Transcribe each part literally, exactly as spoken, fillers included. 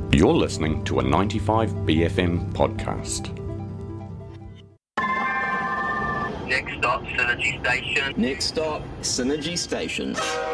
You're listening to a ninety-five B F M podcast. Next stop, Synergy Station. Next stop, Synergy Station.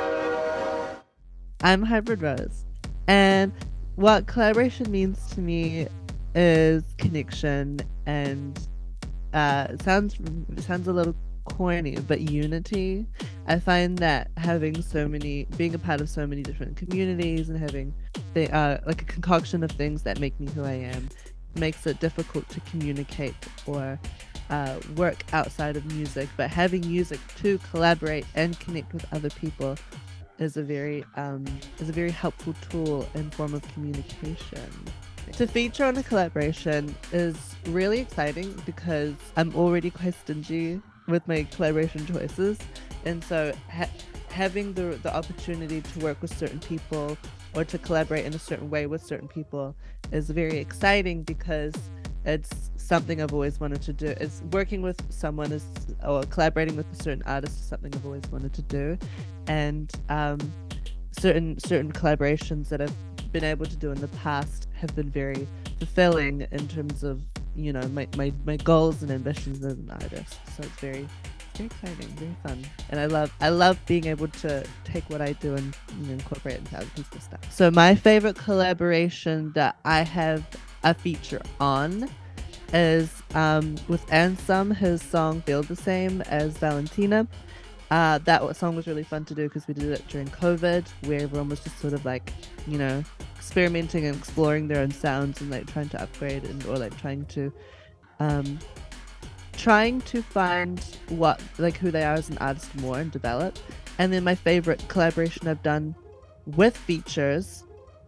I'm Hybrid Rose, and what collaboration means to me is connection, and uh, it sounds it sounds a little corny, but unity. I find that having so many, being a part of so many different communities and having the, uh, like a concoction of things that make me who I am, makes it difficult to communicate or uh, work outside of music. But having music to collaborate and connect with other people is a very um, is a very helpful tool and form of communication. To feature on a collaboration is really exciting because I'm already quite stingy with my collaboration choices, and so ha- having the the opportunity to work with certain people or to collaborate in a certain way with certain people is very exciting because it's something I've always wanted to do. It's working with someone is or collaborating with a certain artist is something I've always wanted to do, and um, certain certain collaborations that I've been able to do in the past have been very fulfilling in terms of, you know, my, my, my goals and ambitions as an artist. So it's very very exciting, very fun. And I love I love being able to take what I do and, you know, incorporate it into other people's stuff. So my favorite collaboration that I have a feature on is um, with Ansem, his song Feel the Same as Valentina. Uh, that song was really fun to do because we did it during COVID, where everyone was just sort of like, you know, experimenting and exploring their own sounds and like trying to upgrade and or like trying to um trying to find what like who they are as an artist more and develop. And then my favorite collaboration I've done with features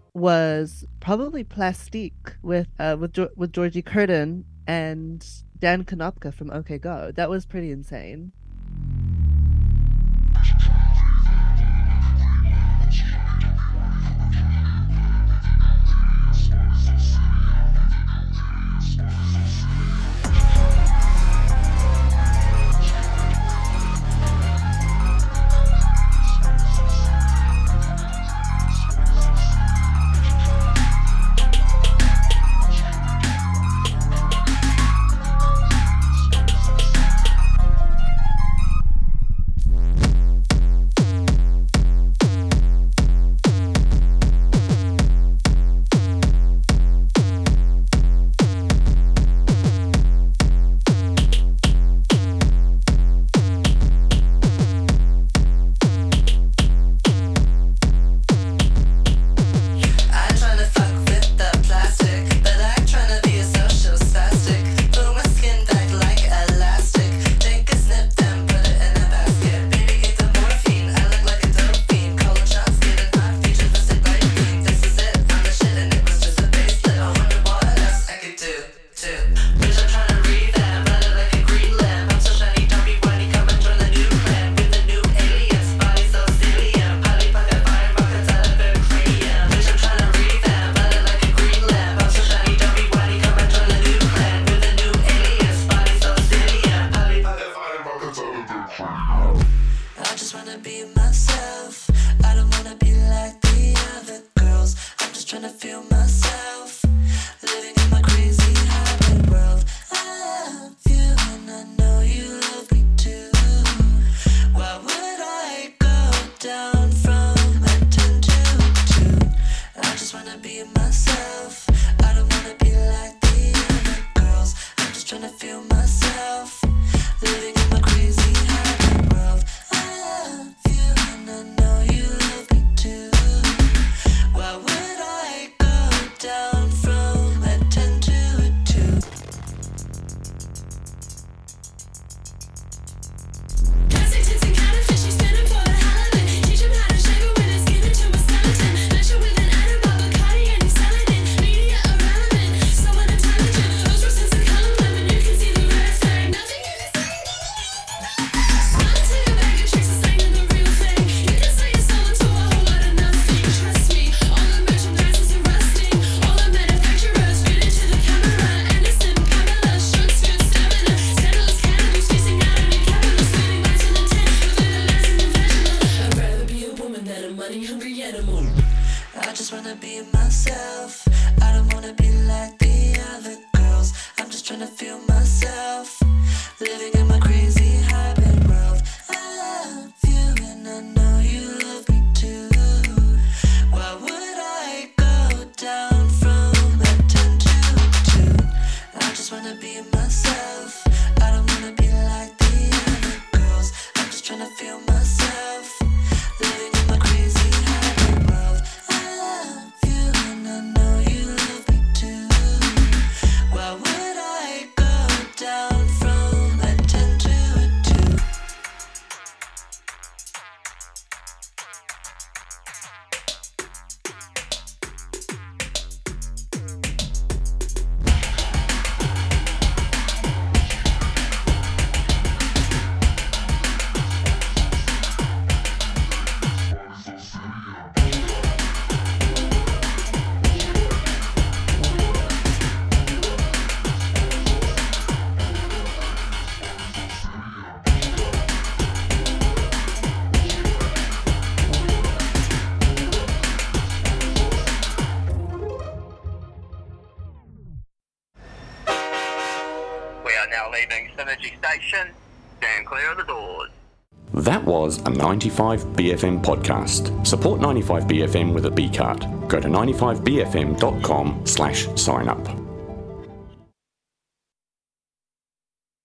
was probably Plastique with uh with jo- with Georgie Curtin and Dan Konopka from OK Go. That was pretty insane. money hungry animal. I just wanna be myself. I don't wanna be like the other girls. I'm just trying to feel myself, living in my crazy hybrid world. I love you and I know you love me too. Why would I go down from a ten to a two? I just wanna be myself. I don't wanna be like the other girls. I'm just trying to feel myself, living in my crazy hybrid world. I love you and I know you love me too. Why would I go down from a ten to a two? We are now leaving Synergy Station. Stand clear of the doors. That was a ninety-five B F M podcast. Support ninety-five B F M with a B card. Go to ninety-five B F M dot com slash sign up.